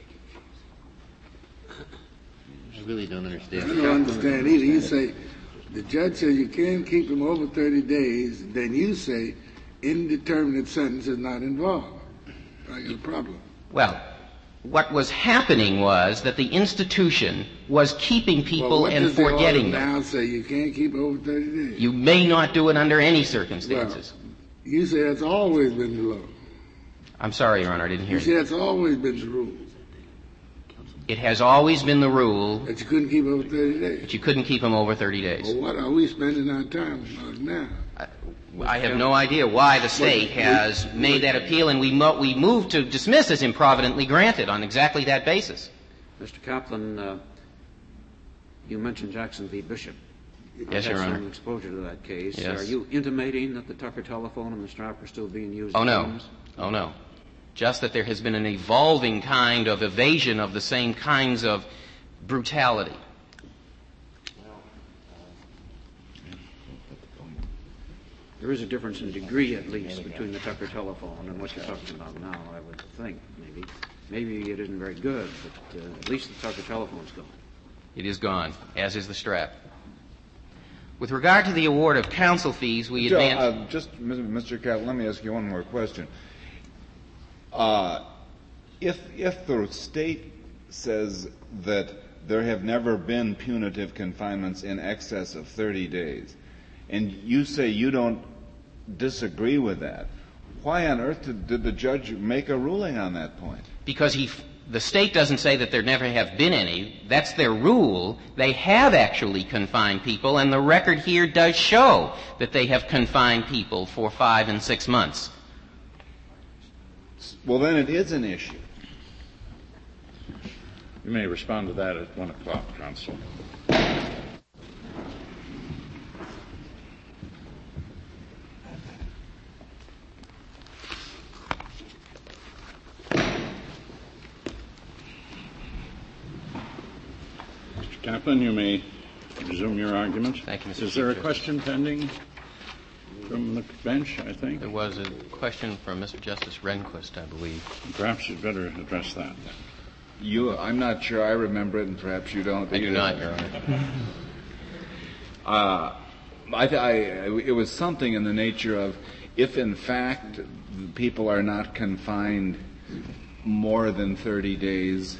I really don't understand. I don't understand either. You say the judge says you can't keep him over 30 days, then you say indeterminate sentence is not involved. I got a problem. Well, what was happening was that the institution was keeping people and forgetting them. Now say you can't keep over 30 days. You may not do it under any circumstances. Well, you say that's always been the law. I'm sorry, Your Honor, I didn't hear you. You say that's always been the rule. It has always been the rule that you couldn't keep over 30 days. that you couldn't keep them over 30 days. Well, what are we spending our time on now? I have no idea why the state has made that appeal, and we moved to dismiss as improvidently granted on exactly that basis. Mr. Kaplan, you mentioned Jackson v. Bishop. Yes, Your Had Honor. some exposure to that case. Yes. Are you intimating that the Tucker telephone and the strap are still being used? Oh, in no. homes? Oh, no. Just that there has been an evolving kind of evasion of the same kinds of brutality. There is a difference in degree, at least, between the Tucker telephone and what you're talking about now, I would think, maybe. Maybe it isn't very good, but at least the Tucker telephone's gone. It is gone, as is the strap. With regard to the award of counsel fees, we advance... Mr. Kaplan, let me ask you one more question. If the state says that there have never been punitive confinements in excess of 30 days, and you say you don't disagree with that, why on earth did the judge make a ruling on that point? Because the state doesn't say that there never have been any. That's their rule. They have actually confined people, and the record here does show that they have confined people for 5 and 6 months. Well, then it is an issue. You may respond to that at 1 o'clock, counsel. Mr. Kaplan, you may resume your argument. Thank you, Mr. Is there a Chief question pending from the bench, I think? There was a question from Mr. Justice Rehnquist, I believe. Perhaps you'd better address that. I'm not sure I remember it, and perhaps you don't. I do not, Your Honor. It was something in the nature of, if in fact people are not confined more than 30 days,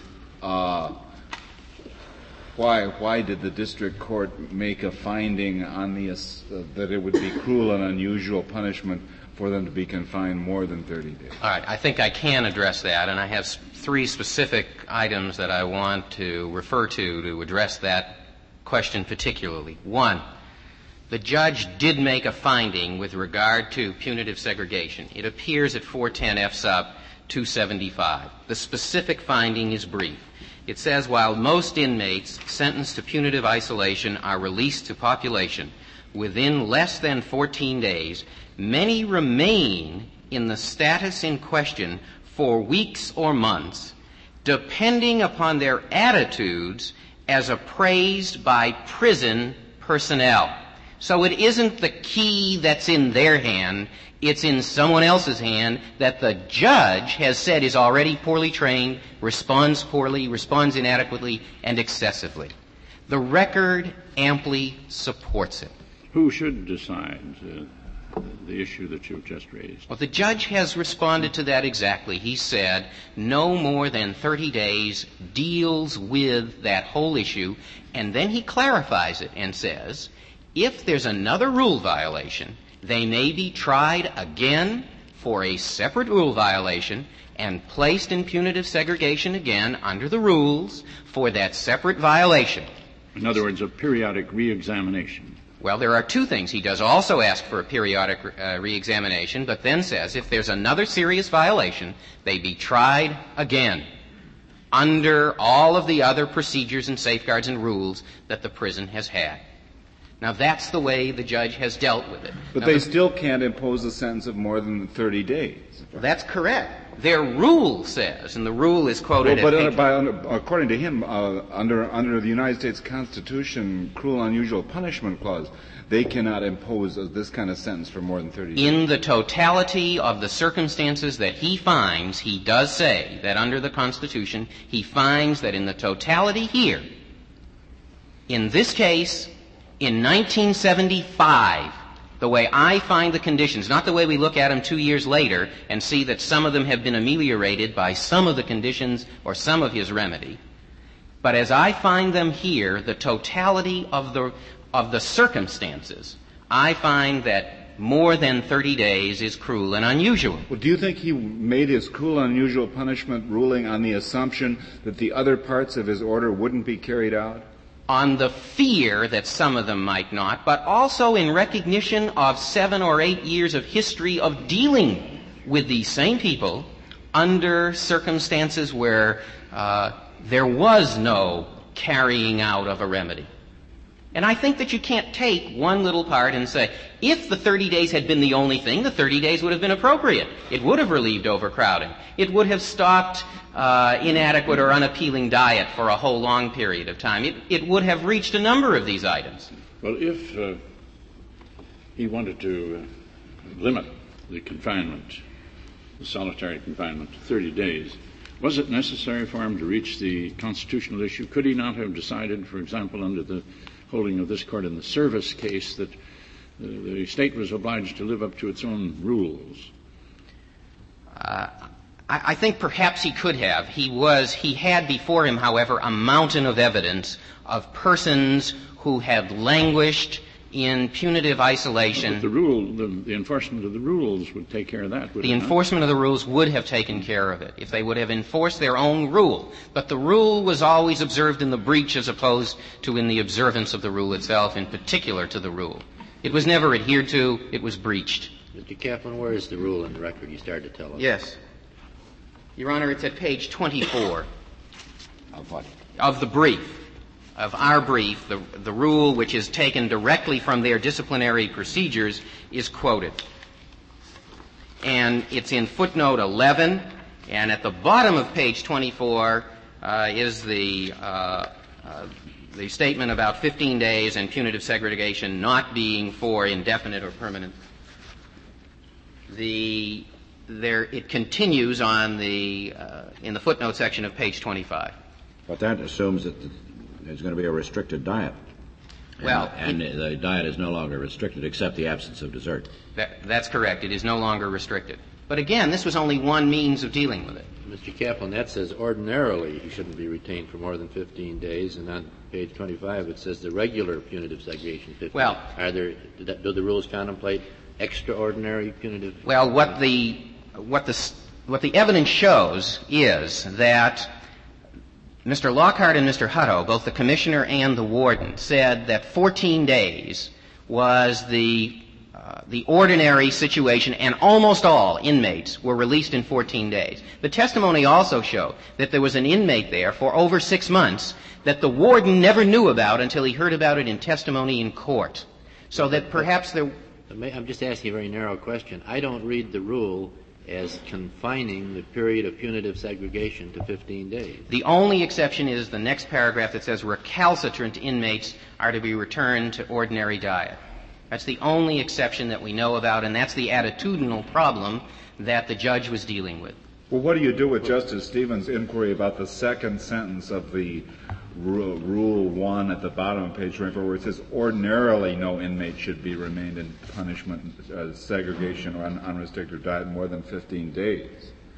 why did the district court make a finding on that it would be cruel and unusual punishment for them to be confined more than 30 days? All right. I think I can address that, and I have 3 specific items that I want to refer to address that question particularly. 1, the judge did make a finding with regard to punitive segregation. It appears at 410 F sub 275. The specific finding is brief. It says, while most inmates sentenced to punitive isolation are released to population within less than 14 days, many remain in the status in question for weeks or months, depending upon their attitudes as appraised by prison personnel. So it isn't the key that's in their hand, it's in someone else's hand that the judge has said is already poorly trained, responds poorly, responds inadequately, and excessively. The record amply supports it. Who should decide the issue that you've just raised? Well, the judge has responded to that exactly. He said no more than 30 days deals with that whole issue, and then he clarifies it and says, if there's another rule violation, they may be tried again for a separate rule violation and placed in punitive segregation again under the rules for that separate violation. In other words, a periodic reexamination. Well, there are 2 things. He does also ask for a periodic reexamination, but then says if there's another serious violation, they be tried again under all of the other procedures and safeguards and rules that the prison has had. Now, that's the way the judge has dealt with it. But they still can't impose a sentence of more than 30 days. That's correct. Their rule says, and the rule is quoted according to him, under the United States Constitution, cruel and unusual punishment clause, they cannot impose this kind of sentence for more than 30 days. In the totality of the circumstances that he finds, he does say that under the Constitution, he finds that in the totality here, in this case, in 1975, the way I find the conditions, not the way we look at them 2 years later and see that some of them have been ameliorated by some of the conditions or some of his remedy, but as I find them here, the totality of the circumstances, I find that more than 30 days is cruel and unusual. Well, do you think he made his cruel and unusual punishment ruling on the assumption that the other parts of his order wouldn't be carried out? On the fear that some of them might not, but also in recognition of 7 or 8 years of history of dealing with these same people under circumstances where there was no carrying out of a remedy. And I think that you can't take one little part and say, if the 30 days had been the only thing, the 30 days would have been appropriate. It would have relieved overcrowding. It would have stopped inadequate or unappealing diet for a whole long period of time. It would have reached a number of these items. Well, if he wanted to limit the confinement, the solitary confinement, to 30 days, was it necessary for him to reach the constitutional issue? Could he not have decided, for example, under the holding of this court in the Service case, that the state was obliged to live up to its own rules? I think perhaps he could have. He had before him, however, a mountain of evidence of persons who had languished in punitive isolation. But the enforcement of the rules would take care of that, would it The not? enforcement of the rules would have taken care of it if they would have enforced their own rule. But the rule was always observed in the breach as opposed to in the observance of the rule itself, in particular to the rule. It was never adhered to. It was breached. Mr. Kaplan, where is the rule in the record you started to tell us? Yes. Your Honor, it's at page 24 of the brief. Of our brief, the rule, which is taken directly from their disciplinary procedures, is quoted. And it's in footnote 11, and at the bottom of page 24 is the statement about 15 days and punitive segregation not being for indefinite or permanent. It continues on in the footnote section of page 25. But that assumes that there's going to be a restricted diet. And the diet is no longer restricted except the absence of dessert. That's correct. It is no longer restricted. But again, this was only one means of dealing with it. Mr. Kaplan, that says ordinarily he shouldn't be retained for more than 15 days, and on page 25 it says the regular punitive segregation 15. Well, do the rules contemplate extraordinary punitive? Well, what the evidence shows is that Mr. Lockhart and Mr. Hutto, both the commissioner and the warden, said that 14 days was the ordinary situation, and almost all inmates were released in 14 days. The testimony also showed that there was an inmate there for over 6 months that the warden never knew about until he heard about it in testimony in court. So that perhaps there... I'm just asking a very narrow question. I don't read the rule as confining the period of punitive segregation to 15 days. The only exception is the next paragraph that says recalcitrant inmates are to be returned to ordinary diet. That's the only exception that we know about, and that's the attitudinal problem that the judge was dealing with. Well, what do you do with Justice Stevens' inquiry about the second sentence of the Rule 1 at the bottom of page 24, where it says ordinarily no inmate should be remained in punishment, segregation, or unrestricted diet more than 15 days?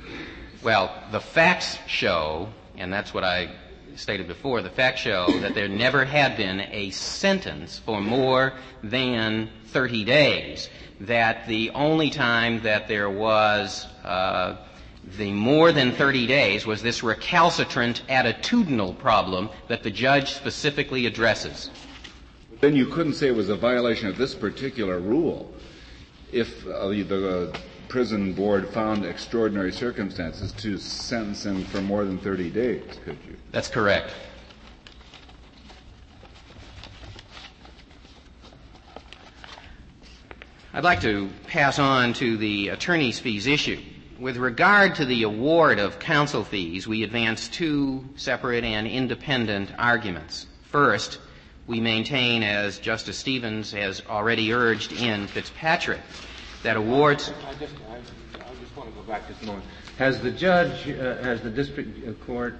Well, the facts show, and that's what I stated before, the facts show that there never had been a sentence for more than 30 days. That the only time that there was the more than 30 days was this recalcitrant attitudinal problem that the judge specifically addresses. Then you couldn't say it was a violation of this particular rule if the prison board found extraordinary circumstances to sentence him for more than 30 days, could you? That's correct. I'd like to pass on to the attorney's fees issue. With regard to the award of counsel fees, we advance two separate and independent arguments. First, we maintain, as Justice Stevens has already urged in Fitzpatrick, that awards... I just want to go back just a moment. Has the judge, has the district court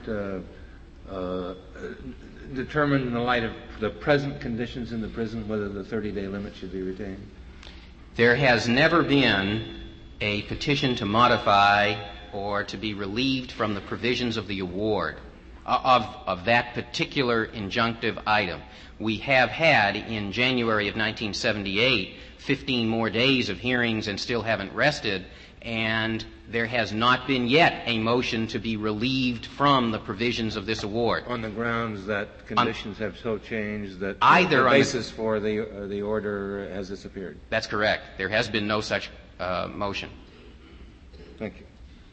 determined in the light of the present conditions in the prison whether the 30-day limit should be retained? There has never been a petition to modify or to be relieved from the provisions of the award. of that particular injunctive item. We have had in January of 1978 15 more days of hearings and still haven't rested, and there has not been yet a motion to be relieved from the provisions of this award. On the grounds that conditions have so changed that either the basis for the order has disappeared. That's correct. There has been no such motion. Thank you.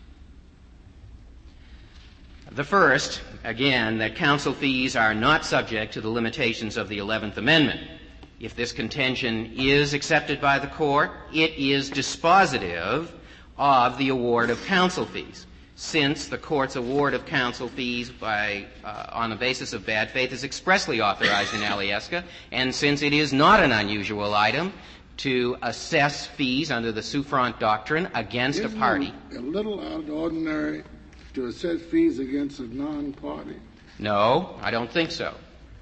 The first, again, that counsel fees are not subject to the limitations of the 11th Amendment. If this contention is accepted by the court, it is dispositive of the award of counsel fees. Since the court's award of counsel fees on the basis of bad faith is expressly authorized in Alyeska, and since it is not an unusual item to assess fees under the Souffrant doctrine against a party. A little out of the ordinary to assess fees against a non-party? No, I don't think so.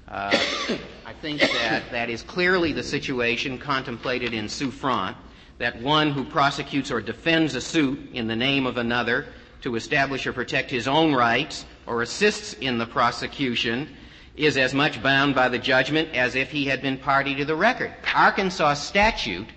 I think that is clearly the situation contemplated in Souffrant, that one who prosecutes or defends a suit in the name of another to establish or protect his own rights or assists in the prosecution is as much bound by the judgment as if he had been party to the record. Arkansas statute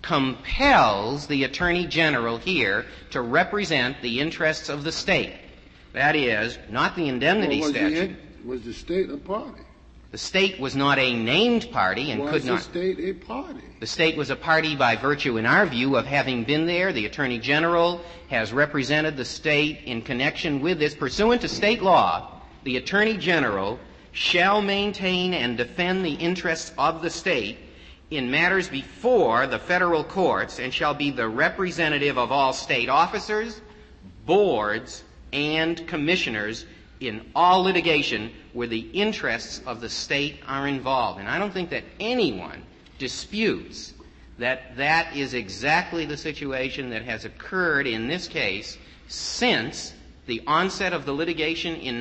compels the Attorney General here to represent the interests of the state. That is, not the indemnity statute. Was the state a party? The state was not a named party and could not. Was the state a party? The state was a party by virtue, in our view, of having been there. The Attorney General has represented the state in connection with this. Pursuant to state law, the Attorney General shall maintain and defend the interests of the state in matters before the federal courts and shall be the representative of all state officers, boards, and commissioners in all litigation where the interests of the state are involved. And I don't think that anyone disputes that that is exactly the situation that has occurred in this case since the onset of the litigation in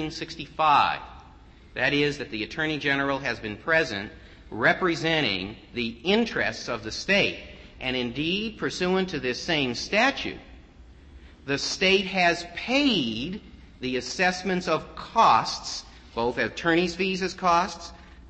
1965. That is, that the Attorney General has been present representing the interests of the state. And indeed, pursuant to this same statute, the state has paid the assessments of costs, both attorney's fees as costs,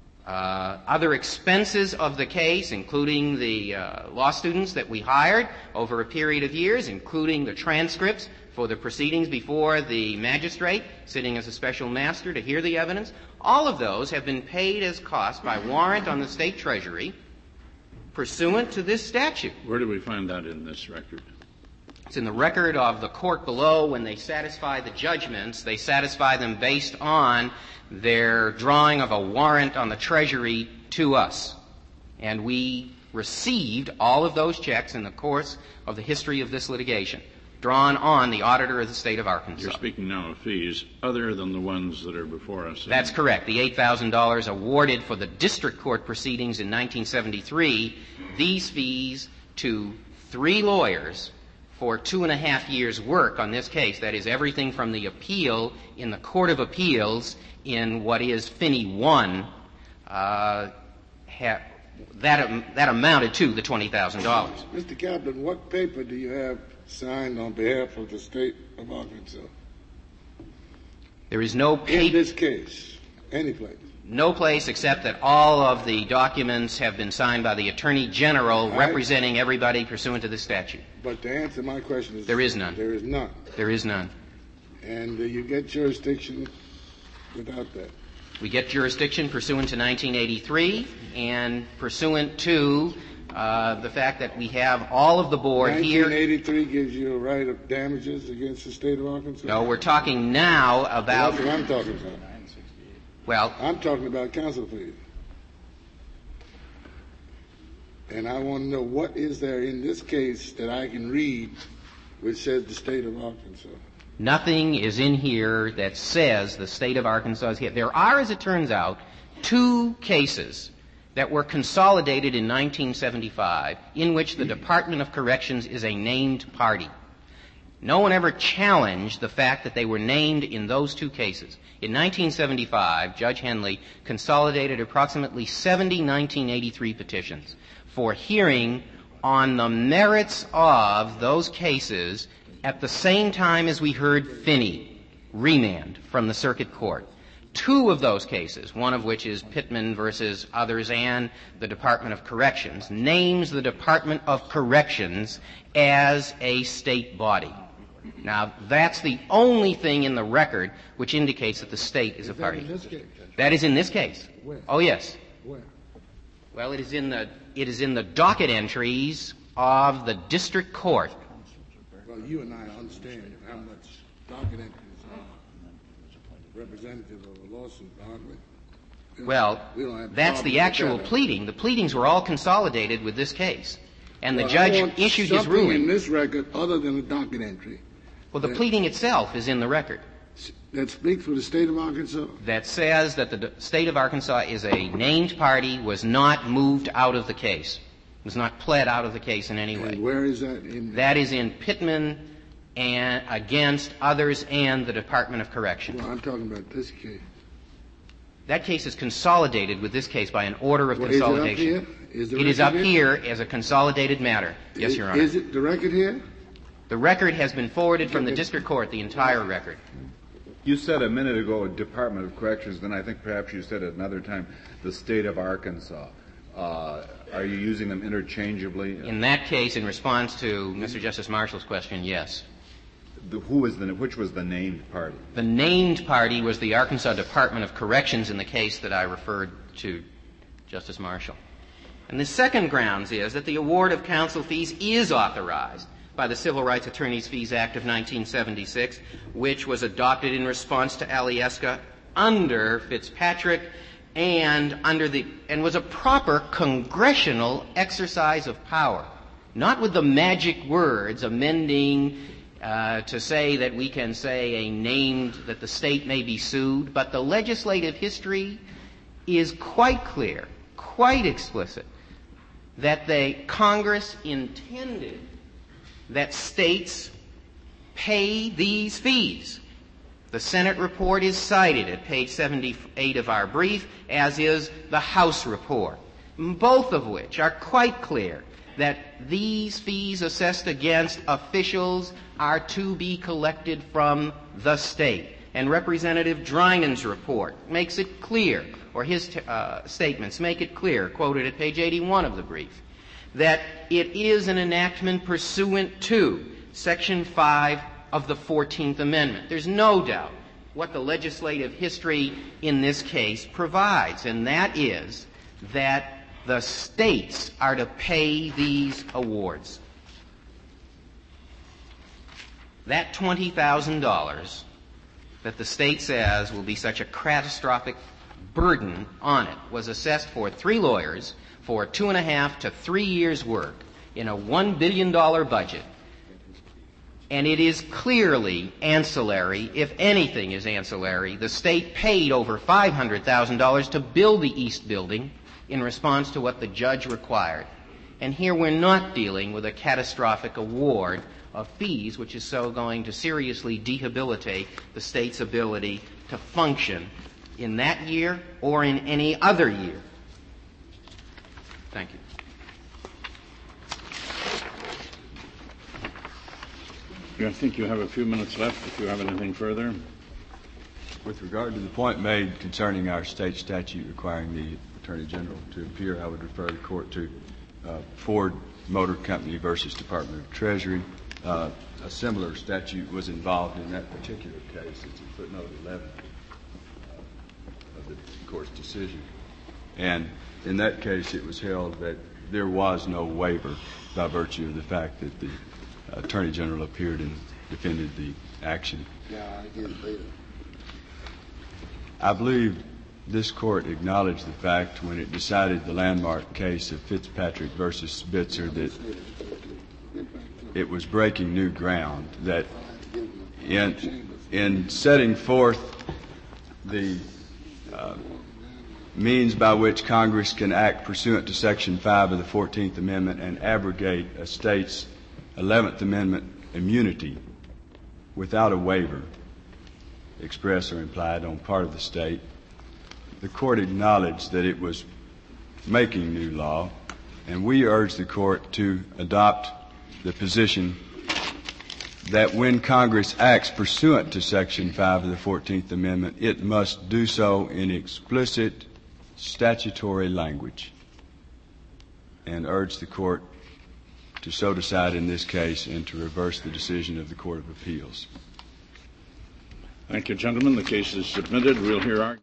other expenses of the case, including the law students that we hired over a period of years, including the transcripts for the proceedings before the magistrate, sitting as a special master to hear the evidence. All of those have been paid as costs by warrant on the state treasury pursuant to this statute. Where do we find that in this record? It's in the record of the court below. When they satisfy the judgments, they satisfy them based on their drawing of a warrant on the treasury to us. And we received all of those checks in the course of the history of this litigation, drawn on the auditor of the state of Arkansas. You're speaking now of fees other than the ones that are before us. That's correct. The $8,000 awarded for the district court proceedings in 1973, these fees to 3 lawyers for 2.5 years' work on this case, that is everything from the appeal in the Court of Appeals in what is Finney 1, that amounted to the $20,000. Mr. Kaplan, what paper do you have signed on behalf of the state of Arkansas? There is no paper. In this case, any place? No place except that all of the documents have been signed by the Attorney General representing everybody pursuant to this statute. But to answer my question is... There is none. There is none. There is none. And you get jurisdiction without that? We get jurisdiction pursuant to 1983 and pursuant to the fact that we have all of the board 1983 gives you a right of damages against the state of Arkansas? No, we're talking now about... That's what I'm talking about. Well, I'm talking about counsel fees. And I want to know what is there in this case that I can read which says the state of Arkansas. Nothing is in here that says the state of Arkansas is here. There are, as it turns out, 2 cases that were consolidated in 1975 in which the Department of Corrections is a named party. No one ever challenged the fact that they were named in those 2 cases. In 1975, Judge Henley consolidated approximately 70 1983 petitions for hearing on the merits of those cases at the same time as we heard Finney. remand from the circuit court. Two of those cases, one of which is Pittman versus others and the Department of Corrections, names the Department of Corrections as a state body. Now, that's the only thing in the record which indicates that the state is a party. That in this case? That is in this case. Where? Oh, yes. Where? Well, it is in the docket entries of the district court. Well, you and I understand how much docket entries are representative of a lawsuit, aren't we? Well, we don't have that's the actual that. pleading. The pleadings were all consolidated with this case. And the Well, judge I want issued his something ruling. in this record other than a docket entry Well, the pleading itself is in the record. that speaks for the state of Arkansas. That says that the state of Arkansas is a named party, was not moved out of the case, was not pled out of the case in any way. And where is that in? That is in Pittman and against others and the Department of Corrections. Well, I'm talking about this case. That case is consolidated with this case by an order of consolidation. Is it up here? It is up here as a consolidated matter. Yes, Your Honor. Is it the record here? The record has been forwarded from the district court, the entire record. You said a minute ago Department of Corrections, then I think perhaps you said at another time the state of Arkansas. Are you using them interchangeably? In that case, in response to Mr. Justice Marshall's question, yes. Which was the named party? The named party was the Arkansas Department of Corrections in the case that I referred to Justice Marshall. And the second grounds is that the award of counsel fees is authorized by the Civil Rights Attorneys Fees Act of 1976, which was adopted in response to Alyeska under Fitzpatrick and was a proper congressional exercise of power, not with the magic words amending to say that we can say that the state may be sued, but the legislative history is quite clear, quite explicit, that Congress intended that states pay these fees. The Senate report is cited at page 78 of our brief, as is the House report, both of which are quite clear that these fees assessed against officials are to be collected from the state. And Representative Drynan's report makes it clear, or his statements make it clear, quoted at page 81 of the brief, that it is an enactment pursuant to Section 5 of the 14th Amendment. There's no doubt what the legislative history in this case provides, and that is that the states are to pay these awards. That $20,000 that the state says will be such a catastrophic burden on it was assessed for 3 lawyers for 2.5 to 3 years' work in a $1 billion budget. And it is clearly ancillary, if anything is ancillary. The state paid over $500,000 to build the East Building in response to what the judge required. And here we're not dealing with a catastrophic award of fees, which is so going to seriously debilitate the state's ability to function in that year or in any other year. Thank you. I think you have a few minutes left if you have anything further. With regard to the point made concerning our state statute requiring the Attorney General to appear, I would refer the court to Ford Motor Company versus Department of Treasury. A similar statute was involved in that particular case. It's in footnote 11 of the court's decision. And in that case, it was held that there was no waiver by virtue of the fact that the Attorney General appeared and defended the action. Yeah, I get it later. I believe this court acknowledged the fact when it decided the landmark case of Fitzpatrick versus Spitzer that it was breaking new ground, that in setting forth the means by which Congress can act pursuant to Section 5 of the 14th Amendment and abrogate a state's 11th Amendment immunity without a waiver, express or implied, on part of the state, the court acknowledged that it was making new law, and we urge the court to adopt the position that when Congress acts pursuant to Section 5 of the 14th Amendment, it must do so in explicit statutory language, and urge the Court to so decide in this case and to reverse the decision of the Court of Appeals. Thank you, gentlemen. The case is submitted. We'll hear argument.